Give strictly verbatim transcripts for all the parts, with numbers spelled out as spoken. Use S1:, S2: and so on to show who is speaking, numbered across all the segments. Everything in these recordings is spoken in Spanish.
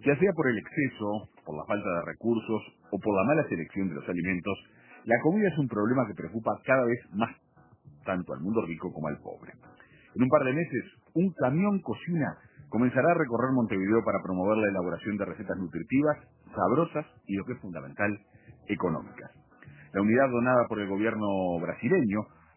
S1: Ya sea por el exceso, por la falta de recursos o por la mala selección de los alimentos, la comida es un problema que preocupa cada vez más tanto al mundo rico como al pobre. En un par de meses, un camión cocina comenzará a recorrer Montevideo para promover la elaboración de recetas nutritivas, sabrosas y, lo que es fundamental, económicas. La unidad donada por el gobierno brasileño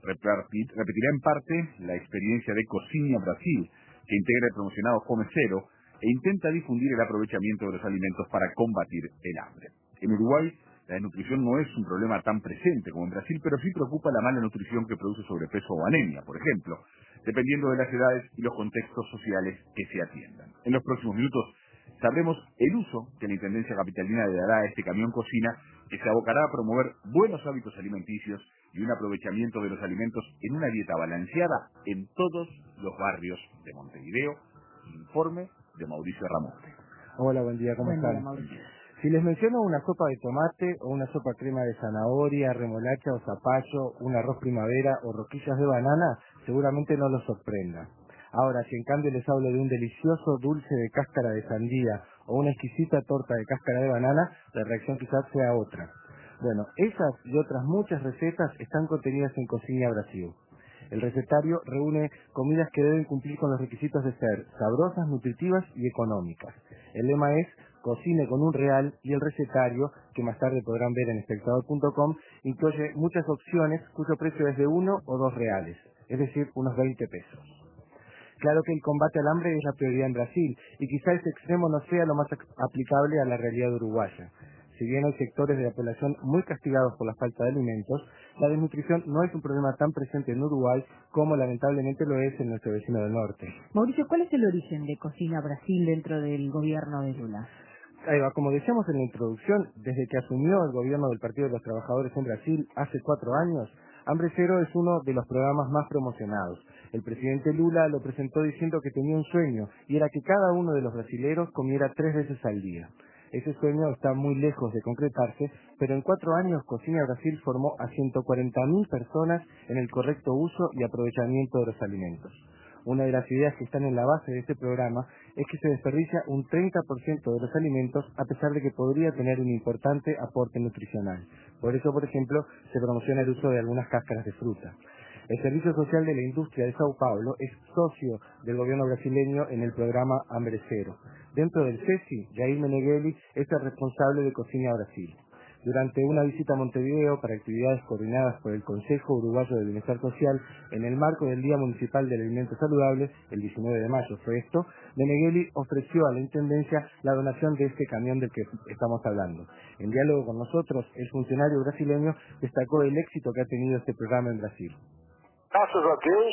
S1: repetirá en parte la experiencia de Cocina Brasil, que integra el promocionado Fome Cero e intenta difundir el aprovechamiento de los alimentos para combatir el hambre. En Uruguay, la desnutrición no es un problema tan presente como en Brasil, pero sí preocupa la mala nutrición que produce sobrepeso o anemia, por ejemplo, dependiendo de las edades y los contextos sociales que se atiendan. En los próximos minutos sabremos el uso que la Intendencia Capitalina le dará a este camión cocina, que se abocará a promover buenos hábitos alimenticios y un aprovechamiento de los alimentos en una dieta balanceada en todos los barrios de Montevideo. Informe de Mauricio Ramonte.
S2: Hola, buen día, ¿cómo
S3: Buen día,
S2: están?
S3: Mauricio.
S2: Si les menciono una sopa de tomate o una sopa crema de zanahoria, remolacha o zapallo, un arroz primavera o rosquillas de banana, seguramente no los sorprenda. Ahora, si en cambio les hablo de un delicioso dulce de cáscara de sandía o una exquisita torta de cáscara de banana, la reacción quizás sea otra. Bueno, esas y otras muchas recetas están contenidas en Cocina Brasil. El recetario reúne comidas que deben cumplir con los requisitos de ser sabrosas, nutritivas y económicas. El lema es Cocine con un real, y el recetario, que más tarde podrán ver en espectador punto com, incluye muchas opciones cuyo precio es de uno o dos reales, es decir, unos veinte pesos. Claro que el combate al hambre es la prioridad en Brasil, y quizá ese extremo no sea lo más aplicable a la realidad uruguaya. Si bien hay sectores de la población muy castigados por la falta de alimentos, la desnutrición no es un problema tan presente en Uruguay como lamentablemente lo es en nuestro vecino del norte.
S3: Mauricio, ¿cuál es el origen de Cocina Brasil dentro del gobierno de Lula?
S2: Ahí va, como decíamos en la introducción, desde que asumió el gobierno del Partido de los Trabajadores en Brasil hace cuatro años, Hambre Cero es uno de los programas más promocionados. El presidente Lula lo presentó diciendo que tenía un sueño, y era que cada uno de los brasileros comiera tres veces al día. Ese sueño está muy lejos de concretarse, pero en cuatro años Cocina Brasil formó a ciento cuarenta mil personas en el correcto uso y aprovechamiento de los alimentos. Una de las ideas que están en la base de este programa es que se desperdicia un treinta por ciento de los alimentos, a pesar de que podría tener un importante aporte nutricional. Por eso, por ejemplo, se promociona el uso de algunas cáscaras de fruta. El Servicio Social de la Industria de Sao Paulo es socio del gobierno brasileño en el programa Hambre Cero. Dentro del C E S I, Jair Meneghelli es el responsable de Cocina Brasil. Durante una visita a Montevideo para actividades coordinadas por el Consejo Uruguayo de Bienestar Social en el marco del Día Municipal del Alimento Saludable, el diecinueve de mayo fue esto, Meneghelli ofreció a la Intendencia la donación de este camión del que estamos hablando. En diálogo con nosotros, el funcionario brasileño destacó el éxito que ha tenido este programa en Brasil.
S4: Graças a Deus,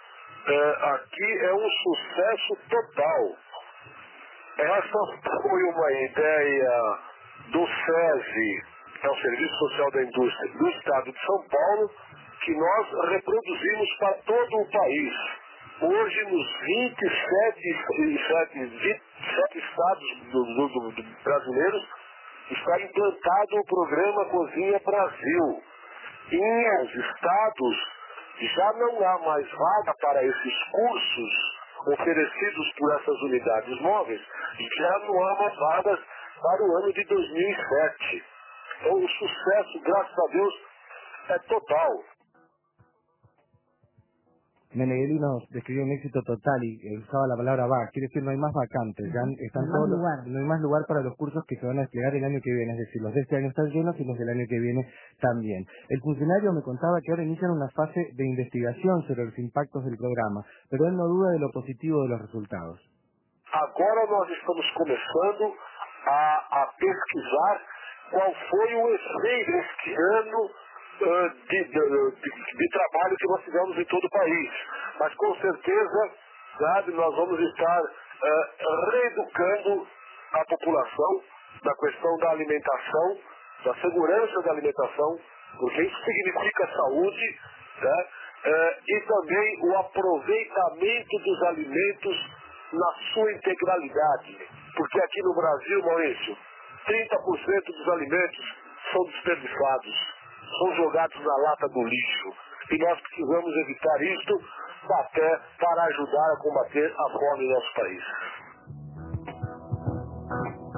S4: é, aqui é um sucesso total. Essa foi uma ideia do SESI, que é o Serviço Social da Indústria do Estado de São Paulo, que nós reproduzimos para todo o país. Hoje, nos vinte e sete estados do, do, do, do brasileiros, está implantado o programa Cozinha Brasil. Em os estados já não há mais vaga para esses cursos oferecidos por essas unidades móveis, já não há mais vagas para o ano de dois mil e sete. Então o sucesso, graças a Deus, é total.
S2: Meneghelli nos describió un éxito total y eh, usaba la palabra va, quiere decir no hay más vacantes, ya están
S3: no,
S2: todos
S3: hay
S2: los,
S3: lugar.
S2: no hay más lugar para los cursos que se van a desplegar el año que viene, es decir, los de este año están llenos y los del año que viene también. El funcionario me contaba que ahora inician una fase de investigación sobre los impactos del programa, pero él no duda de lo positivo de los resultados.
S4: Agora nós estamos começando a, a pesquisar qual foi o efeito este ano uh, de, de, de, de trabalho que nós tivemos em todo o país. Mas com certeza, sabe, nós vamos estar uh, reeducando a população na questão da alimentação, da segurança da alimentação, porque isso significa saúde, né? uh, e também o aproveitamento dos alimentos na sua integralidade. Porque aqui no Brasil, Maurício, trinta por cento dos alimentos são desperdiçados, são jogados na lata do lixo. E nós precisamos evitar isto até para ajudar a combater a fome no nosso país.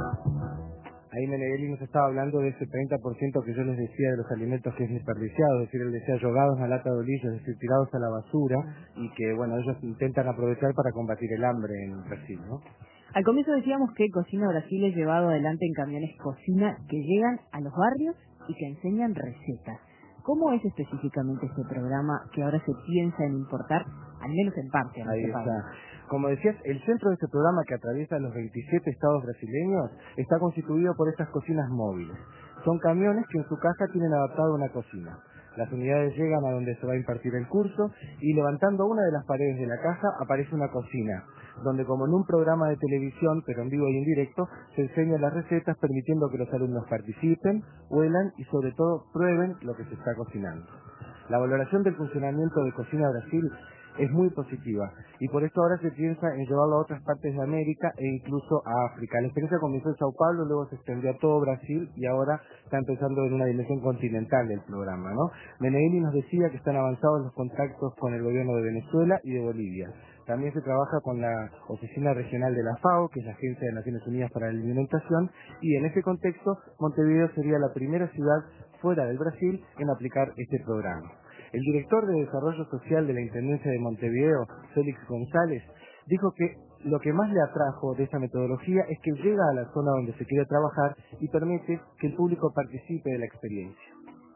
S2: Ahí Menegheli nos estaba hablando de ese treinta por ciento que yo les decía de los alimentos que es desperdiciado, es decir, él decía yogados en la lata de olillo, es decir, tirados a la basura, y que, bueno, ellos intentan aprovechar para combatir el hambre en Brasil, ¿no?
S3: Al comienzo decíamos que Cocina Brasil es llevado adelante en camiones cocina que llegan a los barrios y que enseñan recetas. ¿Cómo es específicamente este programa que ahora se piensa en importar, al menos en parte, a
S2: Ahí
S3: nuestro
S2: está.
S3: país?
S2: Como decías, el centro de este programa que atraviesa los veintisiete estados brasileños está constituido por estas cocinas móviles. Son camiones que en su caja tienen adaptada una cocina. Las unidades llegan a donde se va a impartir el curso y levantando una de las paredes de la caja aparece una cocina, donde como en un programa de televisión, pero en vivo y en directo, se enseñan las recetas permitiendo que los alumnos participen, huelan y sobre todo prueben lo que se está cocinando. La valoración del funcionamiento de Cocina Brasil es muy positiva y por esto ahora se piensa en llevarlo a otras partes de América e incluso a África. La experiencia comenzó en Sao Paulo, luego se extendió a todo Brasil y ahora está empezando en una dimensión continental del programa, ¿no? Menegheli nos decía que están avanzados los contactos con el gobierno de Venezuela y de Bolivia. También se trabaja con la Oficina Regional de la FAO, que es la Agencia de Naciones Unidas para la Alimentación, y en ese contexto Montevideo sería la primera ciudad fuera del Brasil en aplicar este programa. El director de Desarrollo Social de la Intendencia de Montevideo, Félix González, dijo que lo que más le atrajo de esta metodología es que llega a la zona donde se quiere trabajar y permite que el público participe de la experiencia.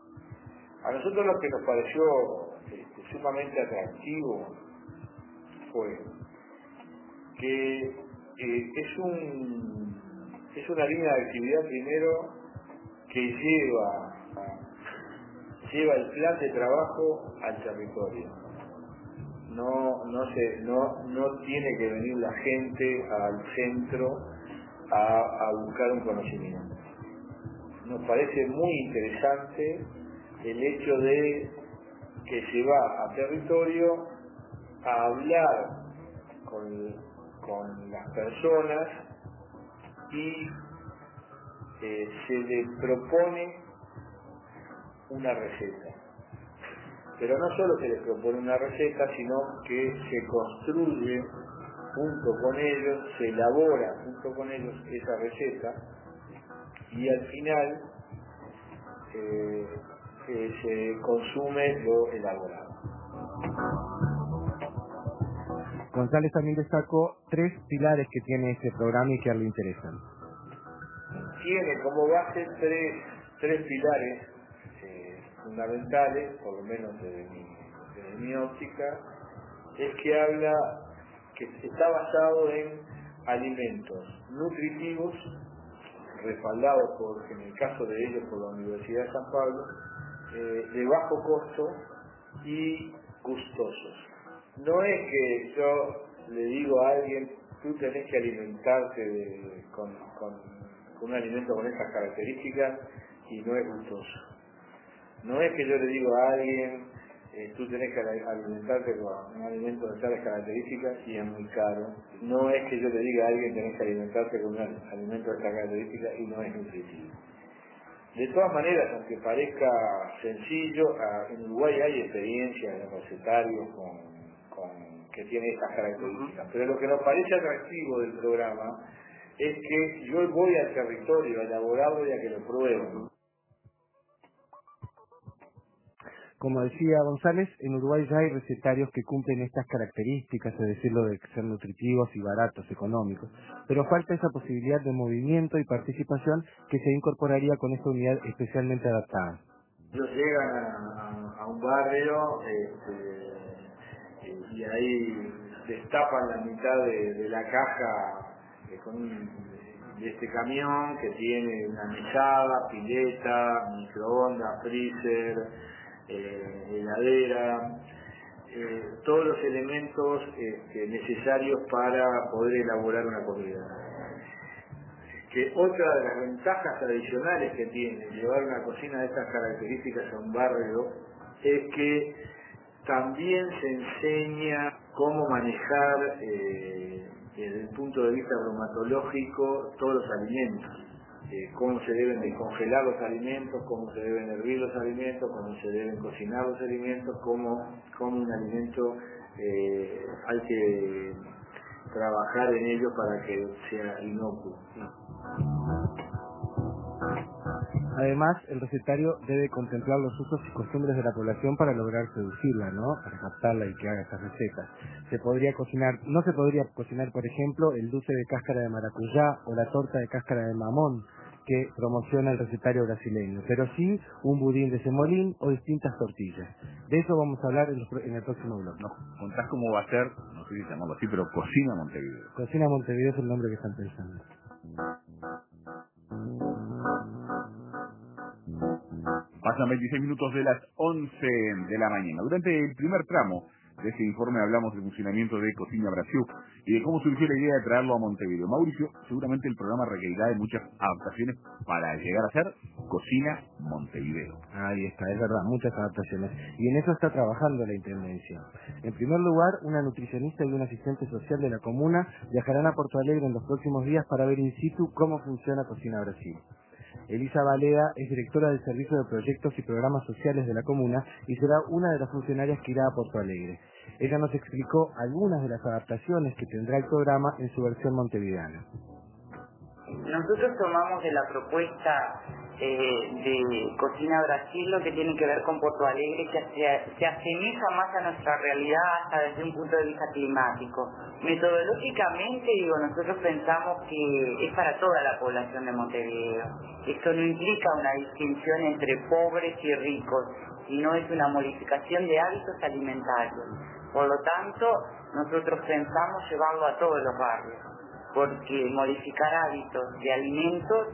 S5: A nosotros lo que nos pareció este, sumamente atractivo fue que eh, es un es una línea de actividad primero que lleva lleva el plan de trabajo al territorio. No no se no no tiene que venir la gente al centro a, a buscar un conocimiento. Nos parece muy interesante el hecho de que se va a territorio a hablar con, con las personas y eh, se le propone una receta. Pero no solo se les propone una receta, sino que se construye junto con ellos, se elabora junto con ellos esa receta y al final eh, eh, se consume lo elaborado.
S2: González también destacó tres pilares que tiene este programa y que a él le interesan.
S5: Tiene como base tres, tres pilares eh, fundamentales, por lo menos desde mi, desde mi óptica, es que habla, que está basado en alimentos nutritivos, respaldados por, en el caso de ellos por la Universidad de San Pablo, eh, de bajo costo y gustosos. No es que yo le digo a alguien, tú tenés que alimentarte de, con, con, con un alimento con estas características y no es gustoso. No es que yo le digo a alguien, eh, tú tenés que alimentarte con un alimento de tales características y es muy caro. No es que yo le diga a alguien, tenés que alimentarte con un alimento de estas características y no es nutritivo. De todas maneras, aunque parezca sencillo, en Uruguay hay experiencias de recetarios con Con, que tiene estas características. Pero lo que nos parece atractivo del programa es que yo voy al territorio a elaborarlo y a que lo prueben.
S2: Como decía González, en Uruguay ya hay recetarios que cumplen estas características, es decir, lo de ser nutritivos y baratos, económicos, pero falta esa posibilidad de movimiento y participación que se incorporaría con esta unidad especialmente adaptada.
S5: Ellos llegan a, a, a un barrio este, y ahí destapan la mitad de, de la caja eh, con un, de este camión que tiene una mesada, pileta, microondas, freezer, eh, heladera, eh, todos los elementos este, necesarios para poder elaborar una comida. Que otra de las ventajas adicionales que tiene llevar una cocina de estas características a un barrio es que también se enseña cómo manejar eh, desde el punto de vista bromatológico todos los alimentos, eh, cómo se deben de congelar los alimentos, cómo se deben hervir los alimentos, cómo se deben cocinar los alimentos, cómo, cómo un alimento eh, hay que trabajar en ello para que sea inocuo.
S2: Además, el recetario debe contemplar los usos y costumbres de la población para lograr seducirla, ¿no? Para captarla y que haga esas recetas. Se podría cocinar, no se podría cocinar, por ejemplo, el dulce de cáscara de maracuyá o la torta de cáscara de mamón que promociona el recetario brasileño, pero sí un budín de semolín o distintas tortillas. De eso vamos a hablar en, los, en el próximo blog.
S1: Nos contás cómo va a ser, no sé si llamarlo así, pero Cocina Montevideo.
S2: Cocina Montevideo es el nombre que están pensando.
S1: Pasan veintiséis minutos de las once de la mañana. Durante el primer tramo de este informe hablamos del funcionamiento de Cocina Brasil y de cómo surgió la idea de traerlo a Montevideo. Mauricio, seguramente el programa requerirá de muchas adaptaciones para llegar a ser Cocina Montevideo.
S2: Ahí está, es verdad, muchas adaptaciones. Y en eso está trabajando la Intendencia. En primer lugar, una nutricionista y un asistente social de la comuna viajarán a Porto Alegre en los próximos días para ver in situ cómo funciona Cocina Brasil. Elisa Balea es directora del Servicio de Proyectos y Programas Sociales de la comuna y será una de las funcionarias que irá a Porto Alegre. Ella nos explicó algunas de las adaptaciones que tendrá el programa en su versión montevideana.
S6: Nosotros tomamos de la propuesta eh, de Cocina Brasil lo que tiene que ver con Porto Alegre, que se, se asemeja más a nuestra realidad hasta desde un punto de vista climático. Metodológicamente, digo, nosotros pensamos que es para toda la población de Montevideo. Esto no implica una distinción entre pobres y ricos, sino es una modificación de hábitos alimentarios. Por lo tanto, nosotros pensamos llevarlo a todos los barrios, porque modificar hábitos de alimentos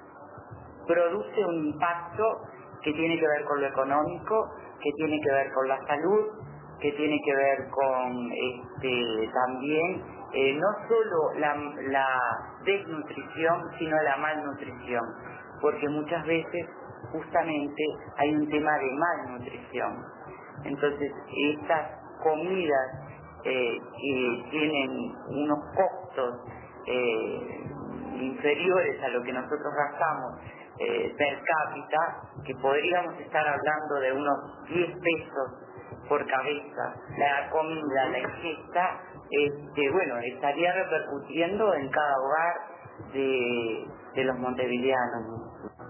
S6: produce un impacto que tiene que ver con lo económico, que tiene que ver con la salud, que tiene que ver con este, también eh, no solo la, la desnutrición, sino la malnutrición, porque muchas veces justamente hay un tema de malnutrición. Entonces, estas comidas eh, que tienen unos costos eh, inferiores a lo que nosotros gastamos eh, per cápita, que podríamos estar hablando de unos diez pesos por cabeza, la comida, la ingesta, este, bueno, estaría repercutiendo en cada hogar de, de los montevideanos.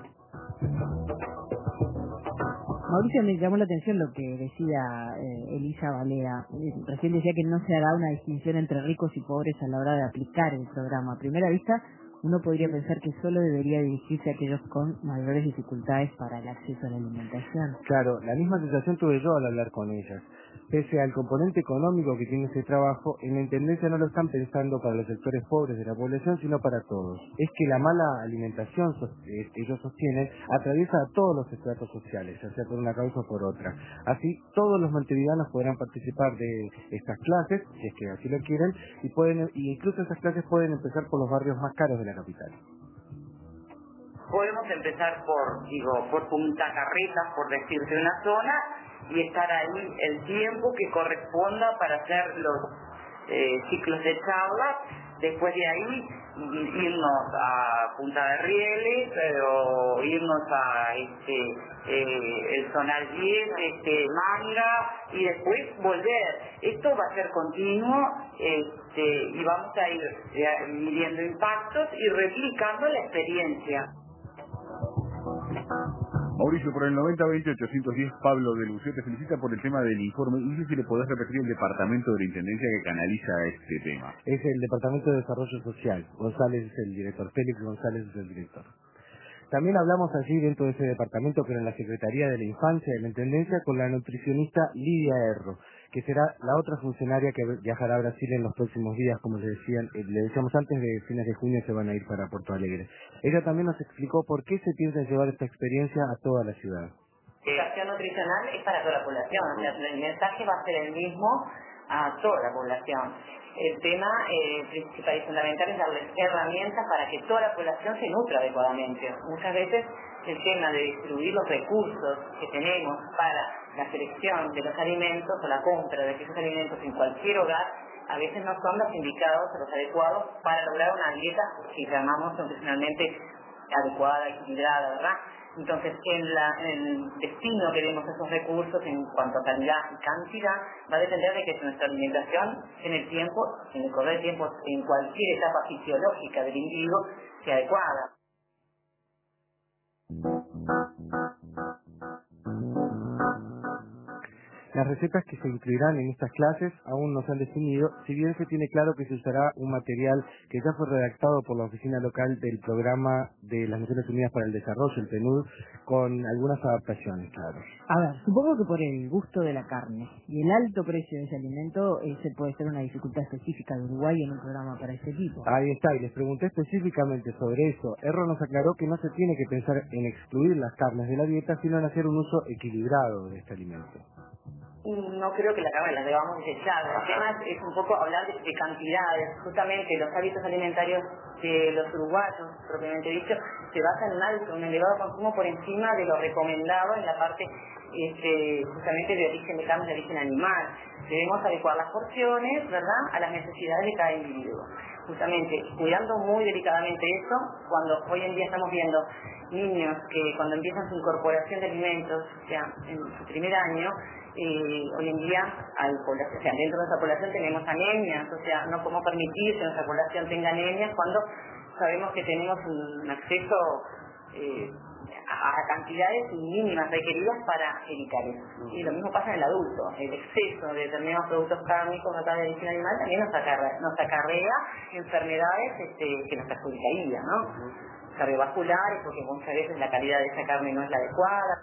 S3: Mauricio, me llamó la atención lo que decía eh, Elisa Balea. Eh, recién decía que no se hará una distinción entre ricos y pobres a la hora de aplicar el programa. A primera vista, uno podría pensar que solo debería dirigirse a aquellos con mayores dificultades para el acceso a la alimentación.
S2: Claro, la misma sensación tuve yo al hablar con ellas. Pese al componente económico que tiene ese trabajo, en la Intendencia no lo están pensando para los sectores pobres de la población, sino para todos. Es que la mala alimentación que ellos sostienen atraviesa a todos los estratos sociales, ya sea por una causa o por otra. Así, todos los montevideanos podrán participar de estas clases, si es que así lo quieren, y pueden, y incluso esas clases pueden empezar por los barrios más caros de la capital.
S6: Podemos empezar por, digo, por Punta Carretas, por decirte una zona, y estar ahí el tiempo que corresponda para hacer los eh, ciclos de charlas. Después de ahí irnos a Punta de Rieles eh, o irnos a este eh, el Zonal diez, este, Manga, y después volver. Esto va a ser continuo este, y vamos a ir eh, midiendo impactos y replicando la experiencia.
S1: Mauricio, por el noventa veinte ochocientos diez, Pablo de Lucio te felicita por el tema del informe. No sé si le podés repetir el departamento de la Intendencia que canaliza este tema.
S2: Es el Departamento de Desarrollo Social. González es el director, Félix González es el director. También hablamos allí dentro de ese departamento, pero en la Secretaría de la Infancia de la Intendencia, con la nutricionista Lidia Erro, que será la otra funcionaria que viajará a Brasil en los próximos días, como le decían, eh, le decíamos antes de fines de junio se van a ir para Porto Alegre. Ella también nos explicó por qué se piensa llevar esta experiencia a toda la ciudad.
S6: La educación nutricional es para toda la población, o sea, el mensaje va a ser el mismo a toda la población. El tema eh, principal y fundamental es darles herramientas para que toda la población se nutra adecuadamente. Muchas veces el tema de distribuir los recursos que tenemos para la selección de los alimentos o la compra de esos alimentos en cualquier hogar, a veces no son los indicados o los adecuados para lograr una dieta que llamamos nutricionalmente adecuada, equilibrada, ¿verdad? Entonces, en, la, en el destino que demos a esos recursos en cuanto a calidad y cantidad, va a depender de que nuestra alimentación en el tiempo, en el correr del tiempo, en cualquier etapa fisiológica del individuo, sea adecuada.
S2: Las recetas que se incluirán en estas clases aún no se han definido, si bien se tiene claro que se usará un material que ya fue redactado por la oficina local del Programa de las Naciones Unidas para el Desarrollo, el PNUD, con algunas adaptaciones, claro.
S3: A ver, supongo que por el gusto de la carne y el alto precio de ese alimento, ese puede ser una dificultad específica de Uruguay en un programa para este tipo.
S2: Ahí está, y les pregunté específicamente sobre eso. Erro nos aclaró que no se tiene que pensar en excluir las carnes de la dieta, sino en hacer un uso equilibrado de este alimento.
S6: No creo que la carne la debamos desechar. El tema es un poco hablar de, de cantidades. Justamente los hábitos alimentarios de los uruguayos, propiamente dicho, se basan en un alto, un elevado consumo por encima de lo recomendado en la parte este, justamente de origen de carne de origen animal. Debemos adecuar las porciones, ¿verdad?, a las necesidades de cada individuo. Justamente cuidando muy delicadamente eso, cuando hoy en día estamos viendo niños que cuando empiezan su incorporación de alimentos, o sea, en su primer año, eh, hoy en día hay población, o sea, dentro de nuestra población tenemos anemias, o sea, no podemos permitir que nuestra población tenga anemias cuando sabemos que tenemos un acceso eh, a cantidades mínimas requeridas para evitar eso. Y lo mismo pasa en el adulto. El exceso de determinados productos cárnicos o de origen animal también nos acarrea, nos acarrea enfermedades este, que nos perjudicarían, ¿no? Cardiovasculares, porque muchas veces la calidad de esa carne no es la adecuada.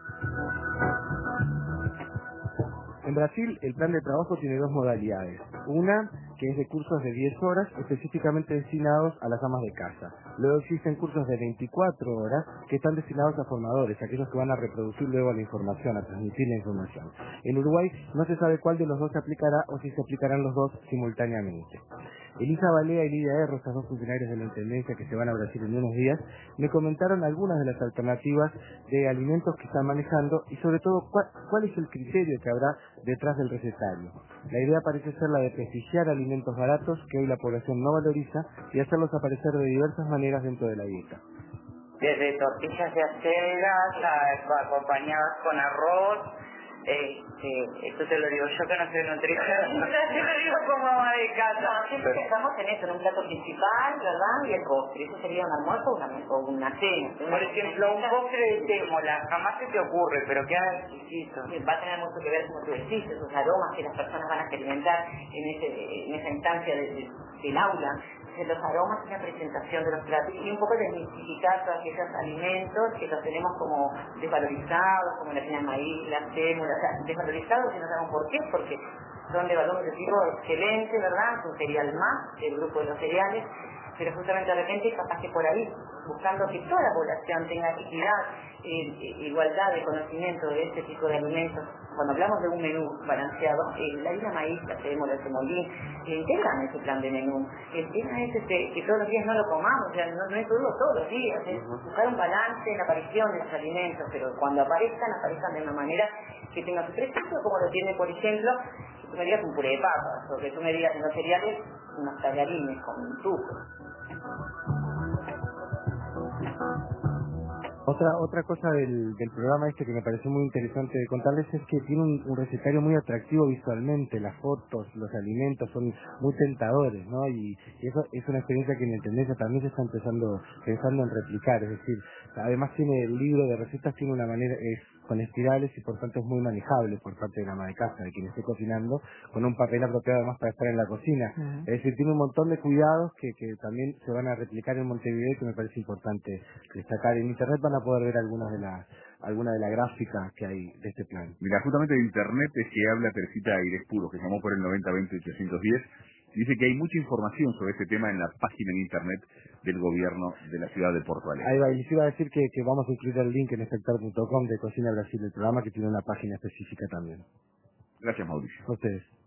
S2: En Brasil, el plan de trabajo tiene dos modalidades. Una, que es de cursos de diez horas, específicamente destinados a las amas de casa. Luego existen cursos de veinticuatro horas, que están destinados a formadores, aquellos que van a reproducir luego la información, a transmitir la información. En Uruguay no se sabe cuál de los dos se aplicará o si se aplicarán los dos simultáneamente. Elisa Balea y Lidia Erro, estas dos funcionarios de la Intendencia que se van a Brasil en unos días, me comentaron algunas de las alternativas de alimentos que están manejando y sobre todo cuál, cuál es el criterio que habrá detrás del recetario. La idea parece ser la de prestigiar alimentos baratos que hoy la población no valoriza y hacerlos aparecer de diversas maneras dentro de la dieta.
S6: Desde tortillas de acelgas, a, acompañadas con arroz. Este, esto te lo digo yo que no soy nutricionista, te lo digo como ama de casa. Siempre pensamos en eso, en un plato principal, ¿verdad? Y el postre. Eso sería un almuerzo o una, o una cena. Por ejemplo, un postre de témola, jamás se te ocurre, pero queda exquisito. Va a tener mucho que ver, como tú decís, esos aromas que las personas van a experimentar en, ese, en esa instancia de, de, del aula. De los aromas y la presentación de los platos y un poco desmitificar todos aquellos alimentos que los tenemos como desvalorizados, como la harina de maíz, la sémola, o sea, desvalorizados y no sabemos por qué, porque son de valor nutritivo excelente, ¿verdad? Es un cereal más del grupo de los cereales, pero justamente de repente capaz que por ahí, buscando que toda la población tenga equidad, eh, igualdad de conocimiento de este tipo de alimentos. Cuando hablamos de un menú balanceado, eh, la harina maíz, la sémola, el semolín, eh, integran ese plan de menú. El tema es este, que todos los días no lo comamos, o sea, no, no es todo todos los días, es buscar un balance en la aparición de los alimentos, pero cuando aparezcan, aparezcan de una manera que tenga su prestigio, como lo tiene, por ejemplo, que tú me digas un puré de papas, o que tú me digas en los cereales unos tallarines con tuco.
S2: Otra otra cosa del, del programa este que me pareció muy interesante de contarles es que tiene un, un recetario muy atractivo visualmente, las fotos, los alimentos son muy tentadores, ¿no? Y, y eso es una experiencia que en la Intendencia también se está empezando pensando en replicar, es decir, además tiene el libro de recetas, tiene una manera, es con espirales y por tanto es muy manejable por parte de la ama de casa, de quien esté cocinando, con un papel apropiado además para estar en la cocina. Uh-huh. Es decir, tiene un montón de cuidados que, que también se van a replicar en Montevideo y que me parece importante destacar. En internet van a poder ver algunas de las alguna de las gráficas que hay de este plan.
S1: Mira, justamente de internet es que habla Teresita Aires Puro, que llamó por el noventa veinte ochocientos diez. Dice que hay mucha información sobre este tema en la página en internet del gobierno de la ciudad de Porto Alegre.
S2: Ahí va, y les iba a decir que, que vamos a incluir el link en espectar punto com de Cocina Brasil, el programa que tiene una página específica también.
S1: Gracias, Mauricio.
S2: A ustedes.